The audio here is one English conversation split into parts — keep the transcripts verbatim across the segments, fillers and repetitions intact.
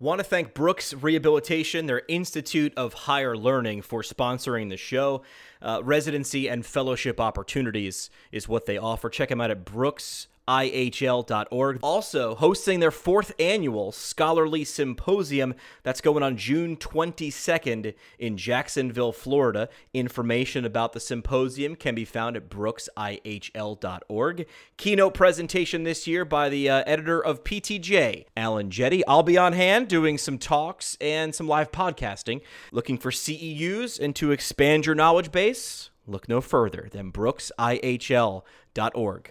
Want to thank Brooks Rehabilitation, their Institute of Higher Learning, for sponsoring the show. Uh, residency and fellowship opportunities is what they offer. Check them out at brooks I H L dot org. Also, hosting their fourth annual Scholarly Symposium. That's going on June twenty-second in Jacksonville, Florida. Information about the symposium can be found at brooks I H L dot org. Keynote presentation this year by the uh, editor of P T J, Alan Jetty. I'll be on hand doing some talks and some live podcasting. Looking for C E Us and to expand your knowledge base? Look no further than brooks I H L dot org.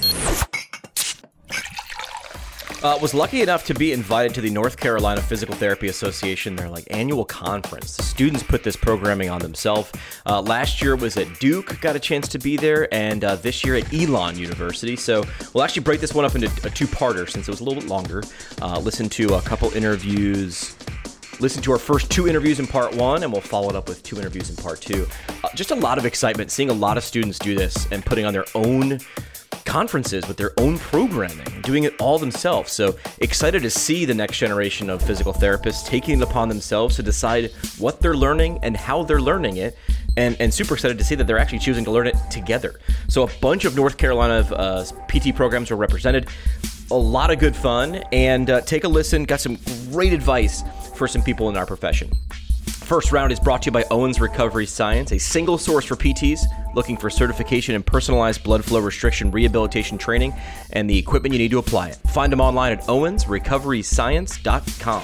Uh, was lucky enough to be invited to the North Carolina Physical Therapy Association, their like annual conference. The students put this programming on themselves. Uh, last year was at Duke, got a chance to be there, and uh, this year at Elon University. So we'll actually break this one up into a two-parter since it was a little bit longer. Uh, listen to a couple interviews. Listen to our first two interviews in part one, and we'll follow it up with two interviews in part two. Uh, just a lot of excitement, seeing a lot of students do this and putting on their own conferences with their own programming and doing it all themselves. So excited to see the next generation of physical therapists taking it upon themselves to decide what they're learning and how they're learning it. And, and super excited to see that they're actually choosing to learn it together. So a bunch of North Carolina uh, P T programs were represented. A lot of good fun. And uh, take a listen. Got some great advice for some people in our profession. First round is brought to you by Owens Recovery Science, a single source for P Ts looking for certification in personalized blood flow restriction rehabilitation training and the equipment you need to apply it. Find them online at owens recovery science dot com.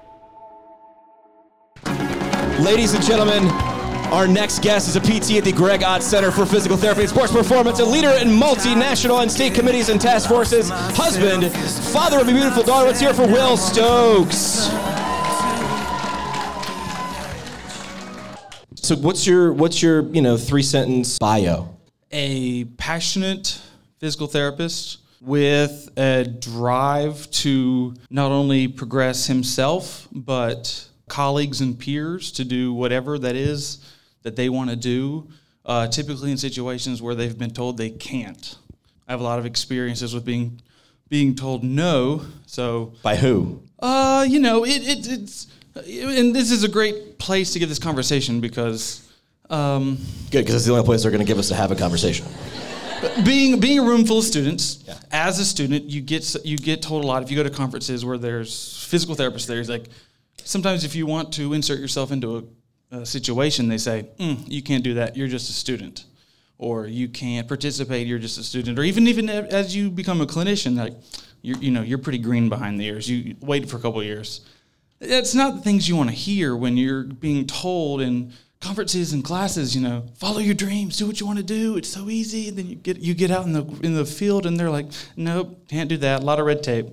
Ladies and gentlemen, our next guest is a P T at the Greg Ott Center for Physical Therapy and Sports Performance, a leader in multinational and state committees and task forces, husband, father of a beautiful daughter. Let's hear it for Will Stokes. So what's your what's your you know three sentence bio? A passionate physical therapist with a drive to not only progress himself but colleagues and peers to do whatever that is that they want to do. Uh, typically in situations where they've been told they can't. I have a lot of experiences with being being told no. So by who? Uh, you know it, it it's. And this is a great place to get this conversation because... Um, Good, because it's the only place they're going to give us to have a conversation. Being being a room full of students, yeah. As a student, you get you get told a lot. If you go to conferences where there's physical therapists there, it's like, sometimes if you want to insert yourself into a, a situation, they say, mm, you can't do that, you're just a student. Or you can't participate, you're just a student. Or even even as you become a clinician, like you're, you know, you're pretty green behind the ears. You wait for a couple of years. That's not the things you want to hear when you're being told in conferences and classes, you know, follow your dreams, do what you want to do. It's so easy. And then you get you get out in the in the field and they're like, nope, can't do that. A lot of red tape.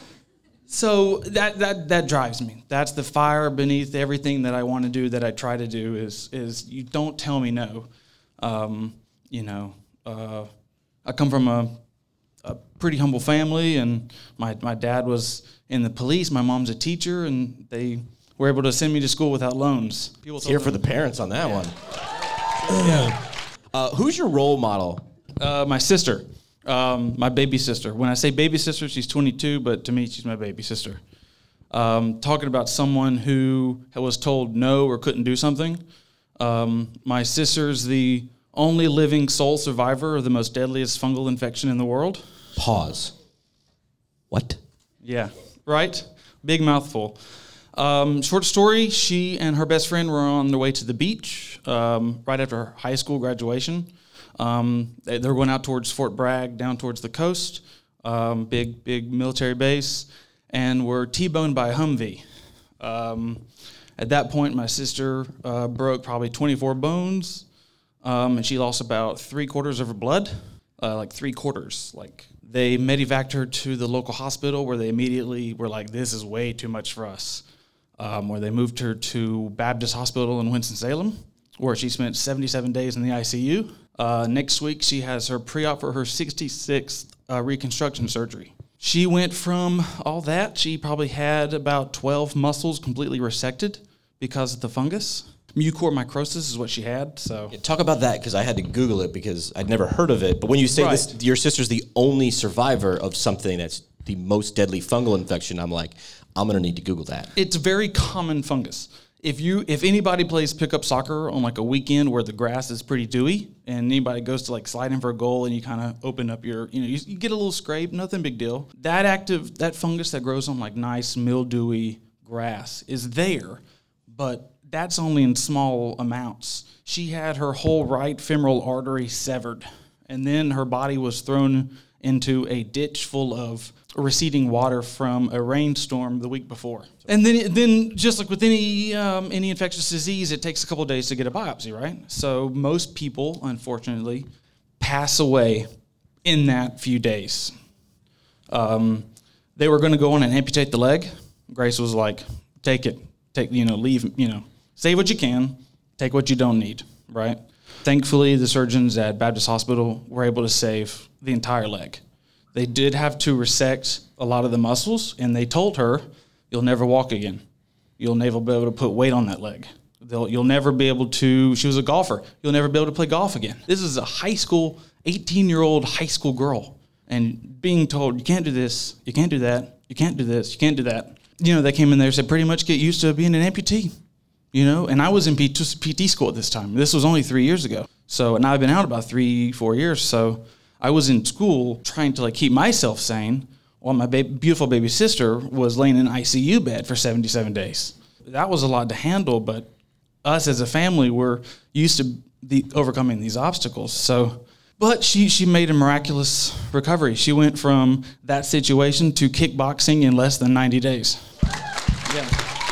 So that that that drives me. That's the fire beneath everything that I want to do, that I try to do is is you don't tell me no. Um, you know, uh, I come from a a pretty humble family, and my, my dad was in the police. My mom's a teacher, and they were able to send me to school without loans. People here for the parents on that yeah. one. Yeah. Uh, who's your role model? Uh, my sister, um, my baby sister. When I say baby sister, she's twenty-two, but to me, she's my baby sister. Um, talking about someone who was told no or couldn't do something. Um, my sister's the only living sole survivor of the most deadliest fungal infection in the world. Pause. What? Yeah, right? Big mouthful. Um, short story, she and her best friend were on their way to the beach um, right after high school graduation. Um, they, they were going out towards Fort Bragg, down towards the coast, um, big, big military base, and were T-boned by a Humvee. Um, at that point, my sister uh, broke probably twenty-four bones, um, and she lost about three quarters of her blood, uh, like three quarters. Like they medevaced her to the local hospital, where they immediately were like, "This is way too much for us." Um, where they moved her to Baptist Hospital in Winston-Salem, where she spent seventy-seven days in the I C U. Uh, next week, she has her pre-op for her sixty-sixth uh, reconstruction surgery. She went from all that, she probably had about twelve muscles completely resected because of the fungus. Mucormycosis is what she had. So yeah, talk about that, because I had to Google it because I'd never heard of it. But when you say right. this, your sister's the only survivor of something that's the most deadly fungal infection, I'm like, I'm going to need to Google that. It's a very common fungus. If you if anybody plays pickup soccer on like a weekend where the grass is pretty dewy and anybody goes to like slide in for a goal and you kind of open up your, you know, you, you get a little scrape, nothing big deal. That active, that fungus that grows on like nice mildewy grass is there, but that's only in small amounts. She had her whole right femoral artery severed, and then her body was thrown into a ditch full of receding water from a rainstorm the week before. And then, then just like with any um, any infectious disease, it takes a couple of days to get a biopsy, right? So most people, unfortunately, pass away in that few days. Um, they were going to go on and amputate the leg. Grace was like, take it, take you know, leave, you know, save what you can, take what you don't need, right? Thankfully, the surgeons at Baptist Hospital were able to save the entire leg. They did have to resect a lot of the muscles, and they told her, you'll never walk again. You'll never be able to put weight on that leg. They'll, you'll never be able to, she was a golfer, you'll never be able to play golf again. This is a high school, eighteen-year-old high school girl, and being told, you can't do this, you can't do that, you can't do this, you can't do that. You know, they came in there and said, pretty much get used to being an amputee. You know, and I was in P T school at this time. This was only three years ago. So, and I've been out about three, four years. So I was in school trying to like keep myself sane while my ba- beautiful baby sister was laying in an I C U bed for seventy-seven days. That was a lot to handle, but us as a family were used to the overcoming these obstacles. So, but she, she made a miraculous recovery. She went from that situation to kickboxing in less than ninety days. Yeah.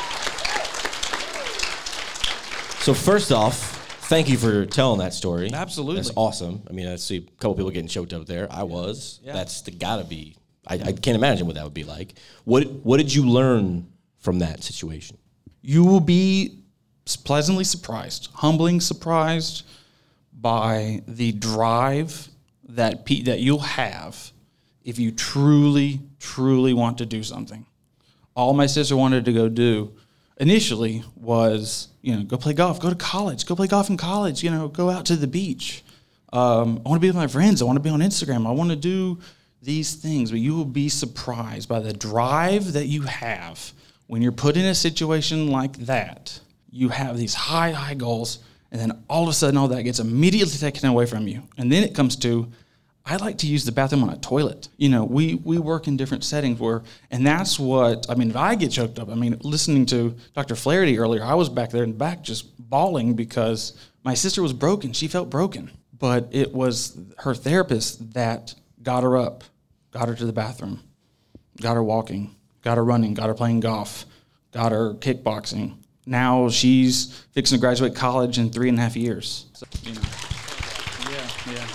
So first off, thank you for telling that story. Absolutely. That's awesome. I mean, I see a couple people getting choked up there. I was. Yeah. That's the gotta be. I, I can't imagine what that would be like. What What did you learn from that situation? You will be pleasantly surprised, humbling surprised by the drive that pe- that you'll have if you truly, truly want to do something. All my sister wanted to go do initially was, you know, go play golf, go to college, go play golf in college, you know, go out to the beach. Um, I want to be with my friends. I want to be on Instagram. I want to do these things. But you will be surprised by the drive that you have when you're put in a situation like that. You have these high, high goals, and then all of a sudden all that gets immediately taken away from you. And then it comes to, I like to use the bathroom on a toilet. You know, we we work in different settings where, and that's what, I mean, if I get choked up, I mean, listening to Doctor Flaherty earlier, I was back there in the back just bawling because my sister was broken. She felt broken. But it was her therapist that got her up, got her to the bathroom, got her walking, got her running, got her playing golf, got her kickboxing. Now she's fixing to graduate college in three and a half years. So, you know, yeah, yeah.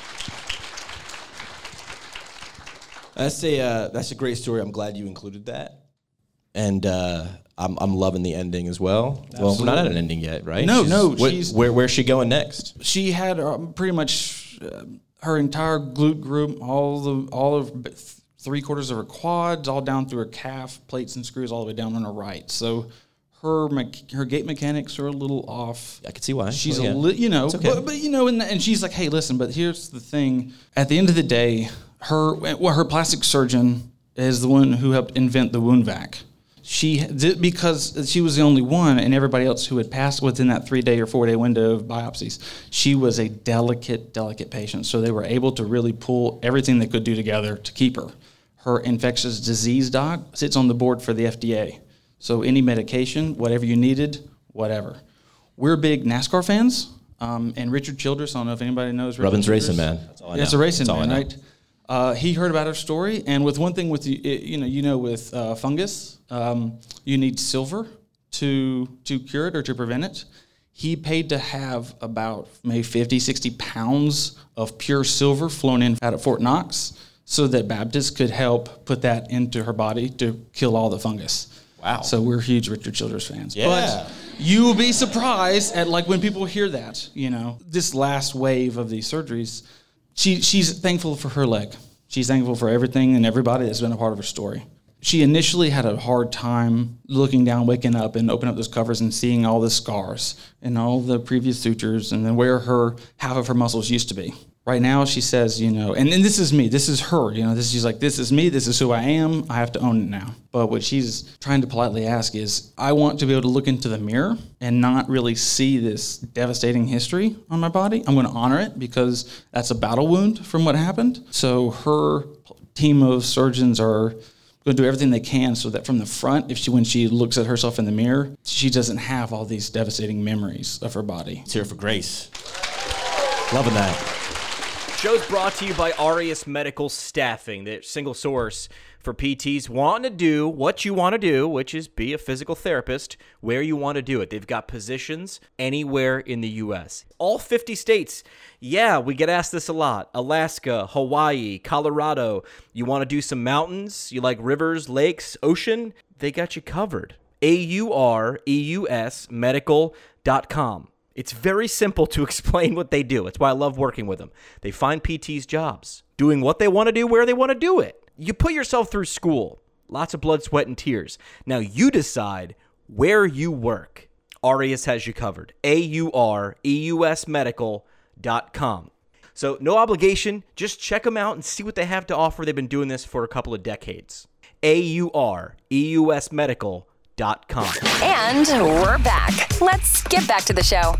That's a uh, that's a great story. I'm glad you included that, and uh, I'm I'm loving the ending as well. Absolutely. Well, we're not at an ending yet, right? No, she's, no. What, she's, where where's she going next? She had uh, pretty much uh, her entire glute group, all the all of three quarters of her quads, all down through her calf, plates and screws all the way down on her right. So her me- her gait mechanics are a little off. I can see why. She's well, yeah. a li- you know, okay. but, but you know, and, and she's like, hey, listen, but here's the thing. At the end of the day, her well, her plastic surgeon is the one who helped invent the wound vac. She because she was the only one, and everybody else who had passed within that three day or four day window of biopsies. She was a delicate, delicate patient, so they were able to really pull everything they could do together to keep her. Her infectious disease doc sits on the board for the F D A. So any medication, whatever you needed, whatever. We're big NASCAR fans, um, and Richard Childress, I don't know if anybody knows Richard Rubbin's Childress. Racing Man. That's all I know. Yeah, it's a racing That's man, right? Uh, he heard about her story, and with one thing with you, you know, you know, with uh, fungus, um, you need silver to to cure it or to prevent it. He paid to have about maybe fifty, sixty pounds of pure silver flown in out of Fort Knox, so that Baptist could help put that into her body to kill all the fungus. Wow! So we're huge Richard Childress fans. Yeah. But you will be surprised at like when people hear that. You know, this last wave of these surgeries. She she's thankful for her leg. She's thankful for everything and everybody that's been a part of her story. She initially had a hard time looking down, waking up, and opening up those covers and seeing all the scars and all the previous sutures and then where her half of her muscles used to be. Right now, she says, you know, and, and this is me, this is her, you know, this she's like, this is me, this is who I am, I have to own it now. But what she's trying to politely ask is, I want to be able to look into the mirror and not really see this devastating history on my body. I'm going to honor it because that's a battle wound from what happened. So her team of surgeons are going to do everything they can so that from the front, if she when she looks at herself in the mirror, she doesn't have all these devastating memories of her body. It's here for Grace. Loving that. Show's brought to you by Aureus Medical Staffing, the single source for P Ts wanting to do what you want to do, which is be a physical therapist where you want to do it. They've got positions anywhere in the U S All fifty states. Yeah, we get asked this a lot. Alaska, Hawaii, Colorado. You want to do some mountains? You like rivers, lakes, ocean? They got you covered. A U R E U S medical dot com. It's very simple to explain what they do. It's why I love working with them. They find P Ts jobs, doing what they want to do where they want to do it. You put yourself through school, lots of blood, sweat, and tears. Now you decide where you work. Aureus has you covered. A U R E U S medical dot com. So no obligation, just check them out and see what they have to offer. They've been doing this for a couple of decades. A U R E U S medical dot com. And we're back. Let's get back to the show.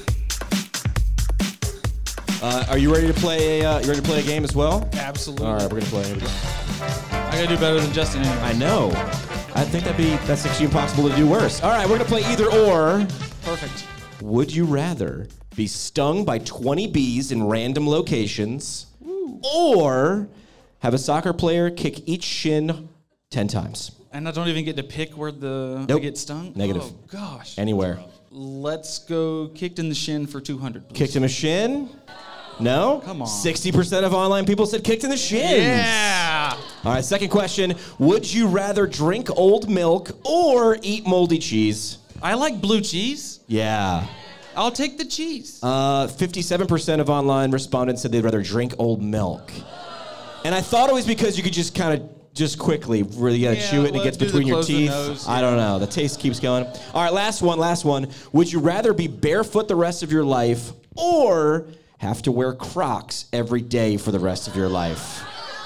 Uh, are you ready to play? A, uh, you ready to play a game as well? Absolutely. All right, we're gonna play. Here we go. I gotta do better than Justin anyway. I know. I think that'd be that's actually impossible to do worse. All right, we're gonna play either or. Perfect. Would you rather be stung by twenty bees in random locations, Ooh. or have a soccer player kick each shin ten times? And I don't even get to pick where the Nope. I get stung? Negative. Oh, gosh. Anywhere. Let's go kicked in the shin for two hundred, please. Kicked in a shin? No? Come on. sixty percent of online people said kicked in the shins. Yeah. All right, second question. Would you rather drink old milk or eat moldy cheese? I like blue cheese. Yeah. I'll take the cheese. Uh, fifty-seven percent of online respondents said they'd rather drink old milk. And I thought it was because you could just kind of just quickly really gotta Yeah, chew it and it let's gets do the between your close the teeth. nose, I yeah. don't know. The taste keeps going. All right, last one, last one. Would you rather be barefoot the rest of your life or have to wear Crocs every day for the rest of your life?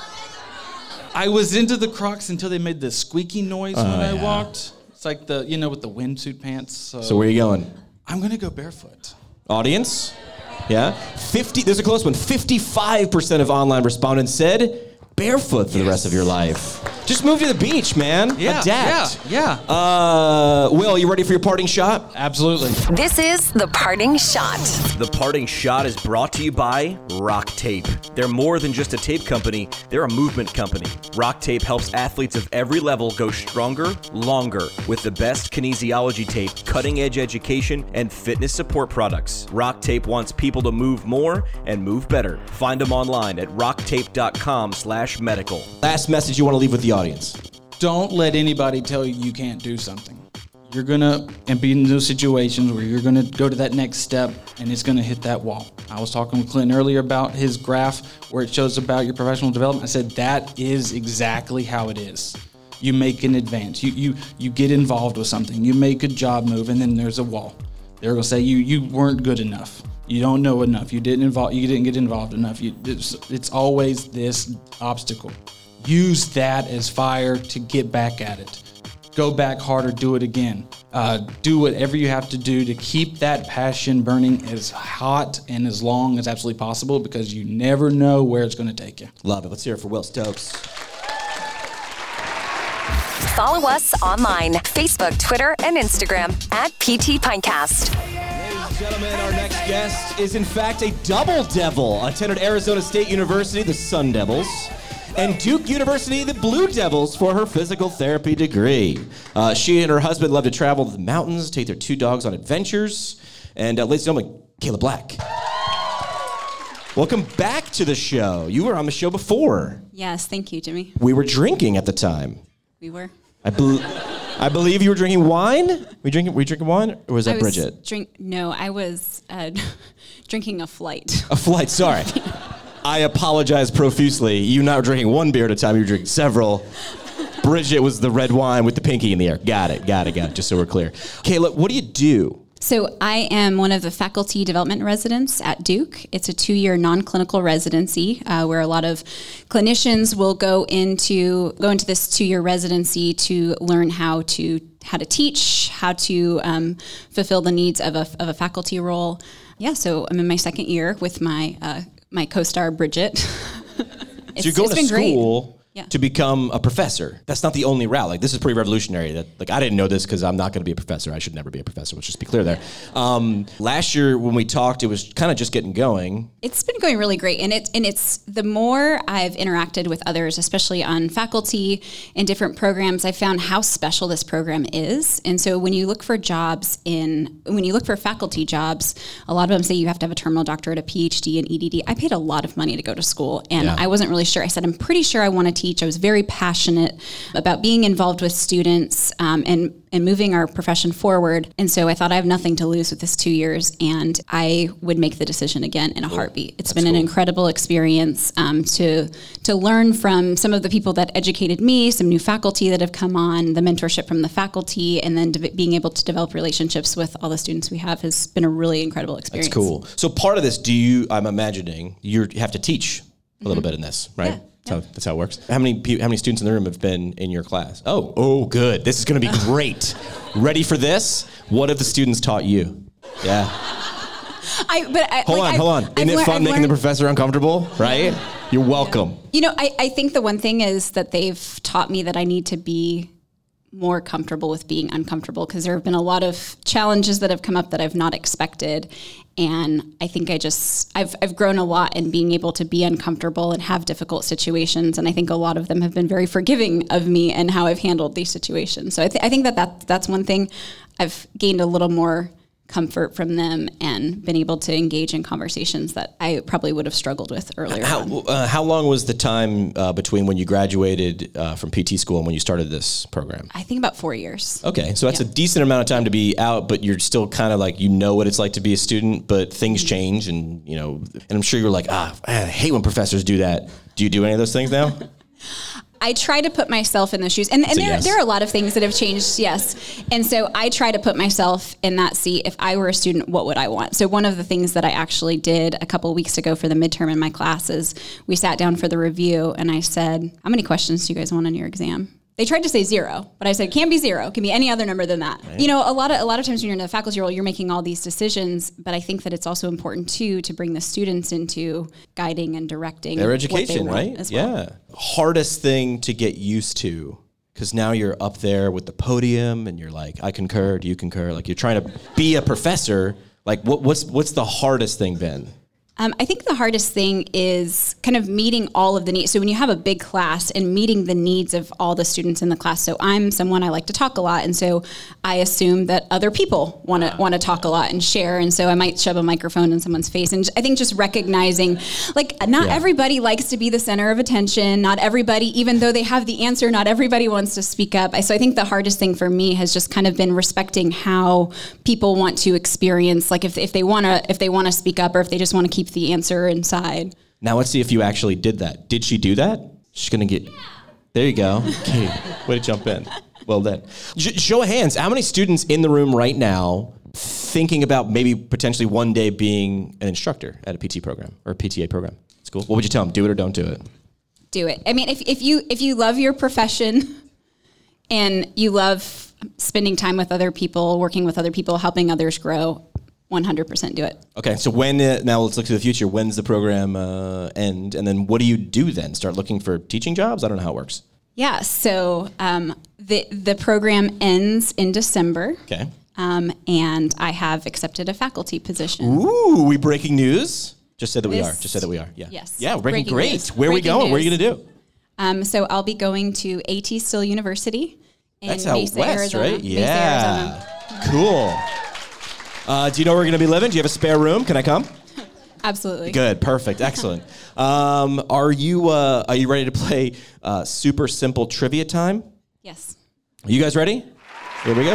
I was into the Crocs until they made the squeaky noise when I yeah. walked. It's like the, you know, with the windsuit pants. So, So where are you going? I'm going to go barefoot. Audience? Yeah? fifty, there's a close one. fifty-five percent of online respondents said barefoot for the rest of your life. Just move to the beach, man. Yeah, Adapt. yeah, yeah. Uh, Will, you ready for your parting shot? Absolutely. This is the parting shot. The Parting Shot is brought to you by Rock Tape. They're more than just a tape company, they're a movement company. Rock Tape helps athletes of every level go stronger, longer, with the best kinesiology tape, cutting-edge education, and fitness support products. Rock Tape wants people to move more and move better. Find them online at rocktape.com slash medical. Last message you want to leave with the audience. Don't let anybody tell you you can't do something. You're gonna and be in those situations where you're gonna go to that next step and it's gonna hit that wall. I was talking with Clinton earlier about his graph where it shows about your professional development. I said that is exactly how it is. You make an advance. You you you get involved with something. You make a job move and then there's a wall. They're gonna say you you weren't good enough. You don't know enough. You didn't involve. You didn't get involved enough. You, it's, it's always this obstacle. Use that as fire to get back at it. Go back harder, do it again. Uh, do whatever you have to do to keep that passion burning as hot and as long as absolutely possible because you never know where it's going to take you. Love it. Let's hear it for Will Stokes. Follow us online, Facebook, Twitter, and Instagram at P T Pinecast. Ladies and gentlemen, our next guest is in fact a double devil. Attended Arizona State University, the Sun Devils, and Duke University, the Blue Devils, for her physical therapy degree. Uh, she and her husband love to travel to the mountains, take their two dogs on adventures. And uh, ladies and gentlemen, Kayla Black. Welcome back to the show. You were on the show before. Yes, thank you, Jimmy. We were drinking at the time. We were. I, be- I believe you were drinking wine? Were you drinking, were you drinking wine? Or was that I was Bridget? Drink, no, I was uh, drinking a flight. A flight, sorry. I apologize profusely. You not drinking one beer at a time, you were drinking several. Bridget was the red wine with the pinky in the air. Got it, got it, got it, just so we're clear. Kayla, what do you do So I am one of the faculty development residents at Duke. It's a two-year non-clinical residency uh, where a lot of clinicians will go into go into this two-year residency to learn how to how to teach, how to um, fulfill the needs of a of a faculty role. Yeah, so I'm in my second year with my uh, my co-star Bridget. So you're going to school. Great. Yeah. To become a professor. That's not the only route. Like, this is pretty revolutionary. That, like, I didn't know this because I'm not going to be a professor. I should never be a professor. Let's just be clear there. Um, last year when we talked, it was kind of just getting going. It's been going really great, and it and it's the more I've interacted with others, especially on faculty in different programs, I found how special this program is. And so when you look for jobs in when you look for faculty jobs, a lot of them say you have to have a terminal doctorate, a P H D, an E D D. I paid a lot of money to go to school, and Yeah. I wasn't really sure. I said I'm pretty sure I want to teach. I was very passionate about being involved with students um, and and moving our profession forward. And so I thought I have nothing to lose with this two years, and I would make the decision again in a heartbeat. It's been an incredible experience um, to to learn from some of the people that educated me, some new faculty that have come on, the mentorship from the faculty, and then de- being able to develop relationships with all the students we have has been a really incredible experience. That's cool. So part of this, do you, I'm imagining, you're, you have to teach a little bit in this, right? Yeah. That's, how, that's how it works. How many pe- how many students in the room have been in your class? Oh, oh, good. This is going to be great. Ready for this? What have the students taught you? Yeah. I, but I, Hold like, on, I've- hold on. I've Isn't it lear- fun I've making the learned- professor uncomfortable, right? You're welcome. You know, I, I think the one thing is that they've taught me that I need to be more comfortable with being uncomfortable, because there have been a lot of challenges that have come up that I've not expected. And I think I just, I've, I've grown a lot in being able to be uncomfortable and have difficult situations. And I think a lot of them have been very forgiving of me and how I've handled these situations. So I, th- I think that, that that's one thing. I've gained a little more comfort from them and been able to engage in conversations that I probably would have struggled with earlier How, on. uh, how long was the time uh, between when you graduated uh, from P T school and when you started this program? I think about four years. Okay, so that's Yeah. a decent amount of time to be out, but you're still kind of like, you know what it's like to be a student, but things change, and you know, and I'm sure you're like, ah, I hate when professors do that. Do you do any of those things now? I try to put myself in those shoes. And, and So there, yes. there are a lot of things that have changed, yes. And so I try to put myself in that seat. If I were a student, what would I want? So one of the things that I actually did a couple of weeks ago for the midterm in my classes, we sat down for the review, and I said, how many questions do you guys want on your exam? They tried to say zero, but I said, it can't be zero. It can be any other number than that. Right. You know, a lot of a lot of times when you're in the faculty role, you're making all these decisions, but I think that it's also important, too, to bring the students into guiding and directing Their what they education, want right? as well. Yeah. Hardest thing to get used to, because now you're up there with the podium, and you're like, I concur, do you concur? Like, you're trying to be a professor. Like, what, what's what's the hardest thing been? Um, I think the hardest thing is kind of meeting all of the needs. So when you have a big class and meeting the needs of all the students in the class. So I'm someone, I like to talk a lot, and so I assume that other people want to want to talk a lot and share, and so I might shove a microphone in someone's face. And I think just recognizing, like, not Yeah. everybody likes to be the center of attention. Not everybody, even though they have the answer, not everybody wants to speak up. So I think the hardest thing for me has just kind of been respecting how people want to experience, like if if they want to if they want to speak up, or if they just want to keep the answer inside. Now let's see if you actually did that. Did she do that? She's gonna get. There you go. Okay, way to jump in. Well done. J- show of hands. How many students in the room right now thinking about maybe potentially one day being an instructor at a P T program or a P T A program? School. What would you tell them? Do it or don't do it? Do it. I mean, if if you if you love your profession and you love spending time with other people, working with other people, helping others grow, one hundred percent do it. Okay, so when, uh, now let's look to the future. When's the program uh, end? And then what do you do then? Start looking for teaching jobs? I don't know how it works. Yeah, so um, the the program ends in December. Okay. Um, and I have accepted a faculty position. Ooh, we breaking news? Just said that we This- are. Just said that we are. Yeah. Yes. Yeah, we're breaking, Breaking great. news. Where are we Breaking going? What are you news. going to do? Um, so I'll be going to AT Still University in That's out Mesa, west, Arizona. right? Mesa, Yeah. Arizona. Cool. Uh, do you know where we're going to be living? Do you have a spare room? Can I come? Absolutely. Good. Perfect. Excellent. Um, are you uh, Are you ready to play uh, super simple trivia time? Yes. Are you guys ready? Here we go.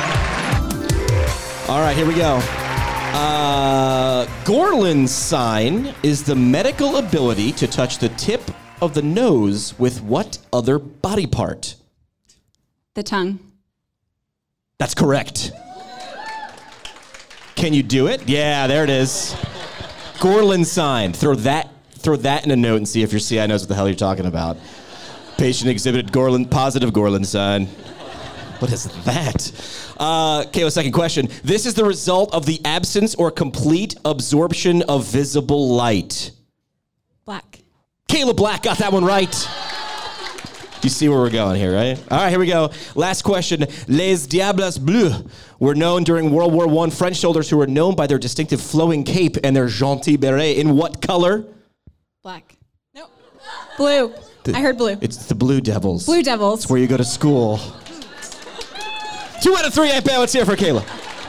All right, here we go. Uh, Gorlin sign is the medical ability to touch the tip of the nose with what other body part? The tongue. That's correct. Can you do it? Yeah, there it is. Gorlin sign. Throw that throw that in a note and see if your C I knows what the hell you're talking about. Patient exhibited Gorlin, positive Gorlin sign. What is that? Uh, Kayla, second question. This is the result of the absence or complete absorption of visible light. Black. Kayla Black got that one right. You see where we're going here, right? All right, here we go. Last question. Les Diables Bleus were known during World War One French soldiers who were known by their distinctive flowing cape and their gentil beret. In what color? Black. Nope. Blue. The, I heard blue. It's the Blue Devils. Blue Devils. It's where you go to school. Two out of three, ain't bad. Let's hear it for Kayla.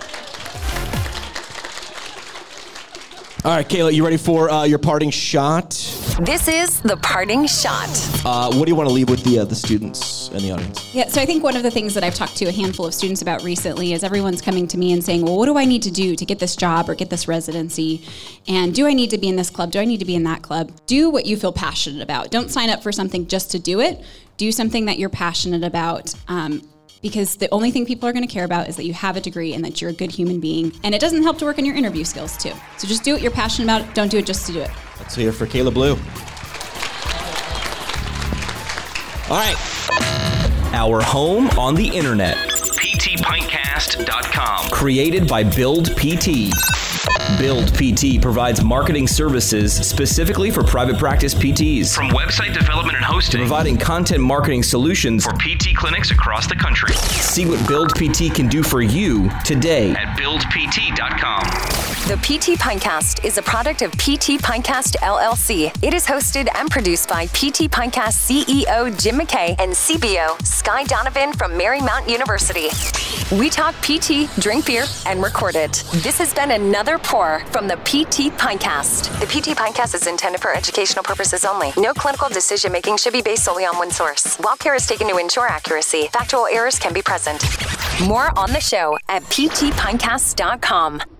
All right, Kayla, you ready for uh, your parting shot? This is the parting shot. Uh, what do you want to leave with the uh, the students and the audience? Yeah, so I think one of the things that I've talked to a handful of students about recently is everyone's coming to me and saying, well, what do I need to do to get this job or get this residency? And do I need to be in this club? Do I need to be in that club? Do what you feel passionate about. Don't sign up for something just to do it. Do something that you're passionate about. Um, Because the only thing people are going to care about is that you have a degree and that you're a good human being. And it doesn't help to work on your interview skills, too. So just do what you're passionate about. Don't do it just to do it. Let's hear it for Kayla Blue. All right. Our home on the internet. P T Pintcast dot com. Created by Build P T. Build P T provides marketing services specifically for private practice P Ts. From website development and hosting, Providing content marketing solutions for P T clinics across the country. See what Build P T can do for you today. At build P T dot com. The P T Pintcast is a product of P T Pintcast L L C. It is hosted and produced by P T Pintcast C E O Jim McKay and C B O Sky Donovan from Marymount University. We talk P T, drink beer, and record it. This has been another pour from the P T Pintcast. The P T Pintcast is intended for educational purposes only. No clinical decision making should be based solely on one source. While care is taken to ensure accuracy, factual errors can be present. More on the show at P T Pintcast dot com.